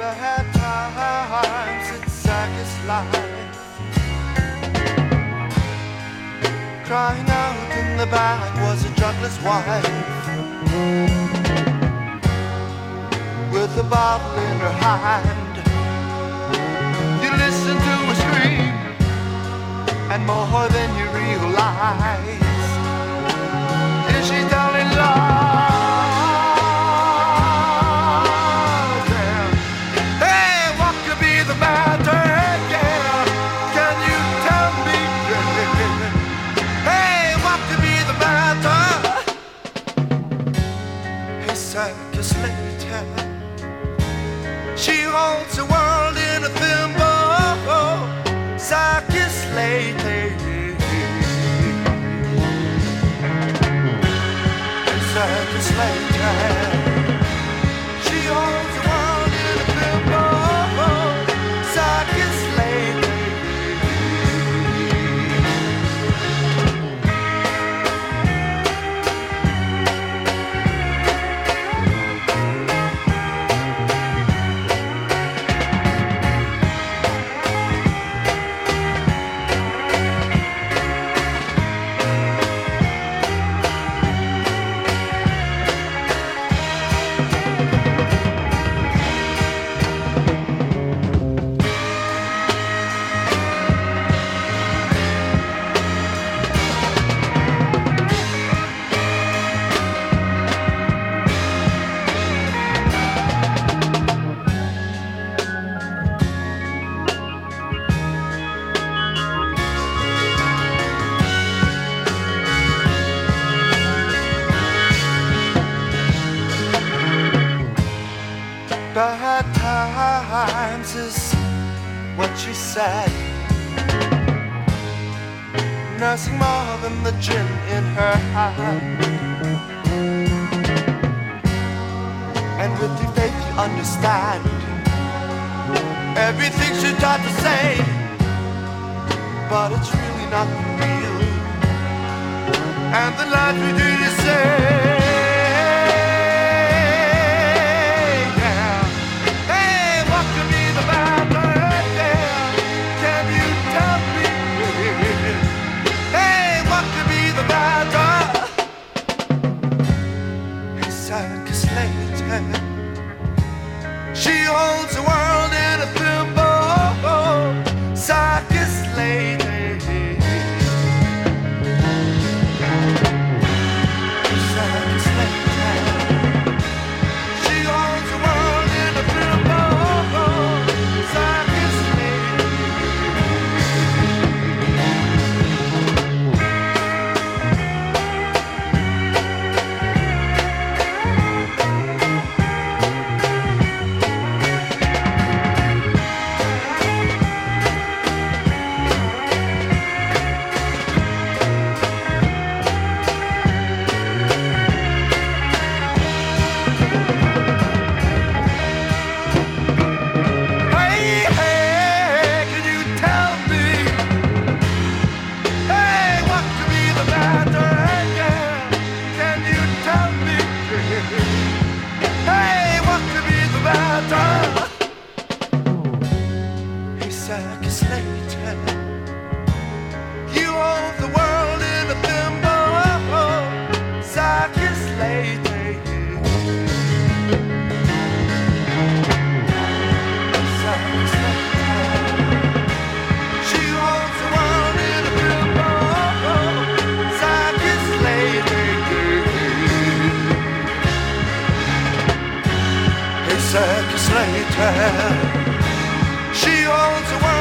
Bad times, it's circus life. Crying out in the back was a drugless wife, with a bottle in her hand. You listen to her scream, and more than you realize, is she telling lies? Circus later, she holds the world in a thimble. Circus later, circus later, she holds the world in a thimble. Circus later. Bad times is what she said, nursing more than the gin in her hand. And with your faith you understand everything she tried to say, but it's really not real. And the lies we do to say. Circus later, she holds the world in a thimble. Circus later, circus later, she holds the world in a thimble. Circus circus later, you hold the world in a thimble. Circus later, circus later, she holds the world in a thimble. Circus later, hey, circus later, she holds the world.